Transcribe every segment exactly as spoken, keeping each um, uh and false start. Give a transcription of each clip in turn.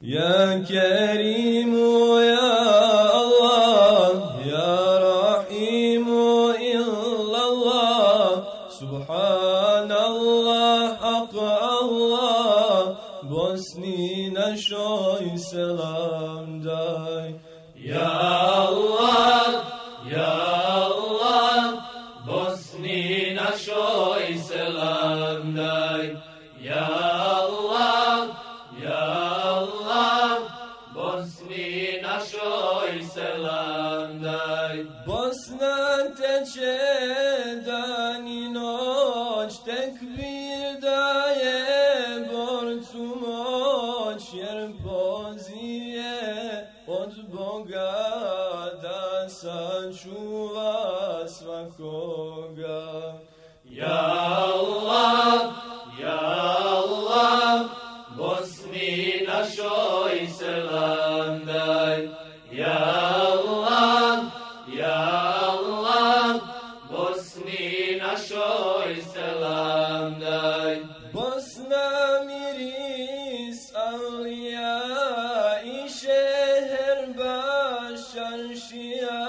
يا كريم يا الله يا رحيم إلا الله سبحان الله حق الله Bosni našoj selam daj. Ya Allah, Ya Allah, Bosni našoj selam daj. Ya Allah, Ya Allah, Bosni našoj selam daj. Bosna teče dan i noć, tekbir daje borcu moć, jer poziv je od Boga da sačuva svakoga. Ya Allah, Ya Allah, Bosni našoj selam daj. Ya Allah, Ya Allah, Bosni našoj selam daj. Bosna miris avliya i šeher baš aršija,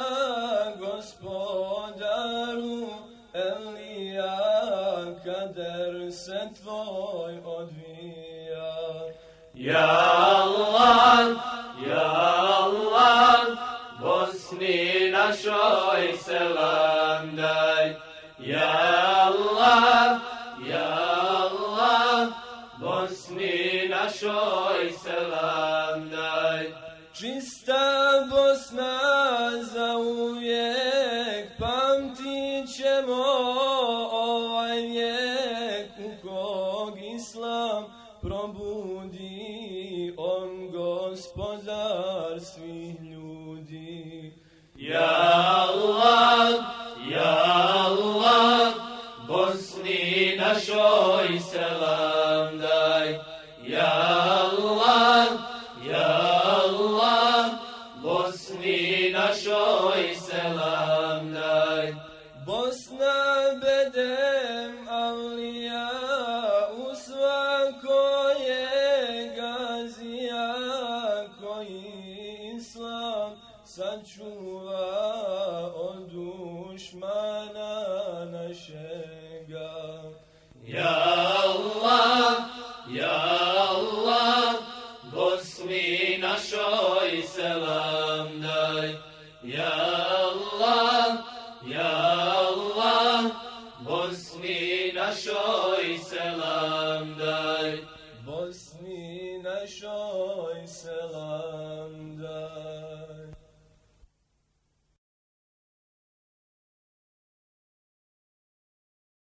gospodaru Elija, kader se tvoj odvija. Ya Allah, Ya Allah, Bosni našoj selam daj. Ya Allah, Ya Allah, Bosni našoj selam daj. Čista Bosna za uvijek, pamtit ćemo ovaj vijek u kog Islam probudi, on gospodar svih ljudi. Ya Allah, Ya Allah, Bosni našoj selam daj. Ya Allah, Ya Allah, Bosni našoj selam daj. Bosna bedem avlija, u svako je gazija, koji Islam sačuva od dušmana našega. Ya Allah, Ya Allah, Bosni našoj selam daj. Ya Allah, Ya Allah, Bosni našoj selam daj. Bosni našoj selam daj.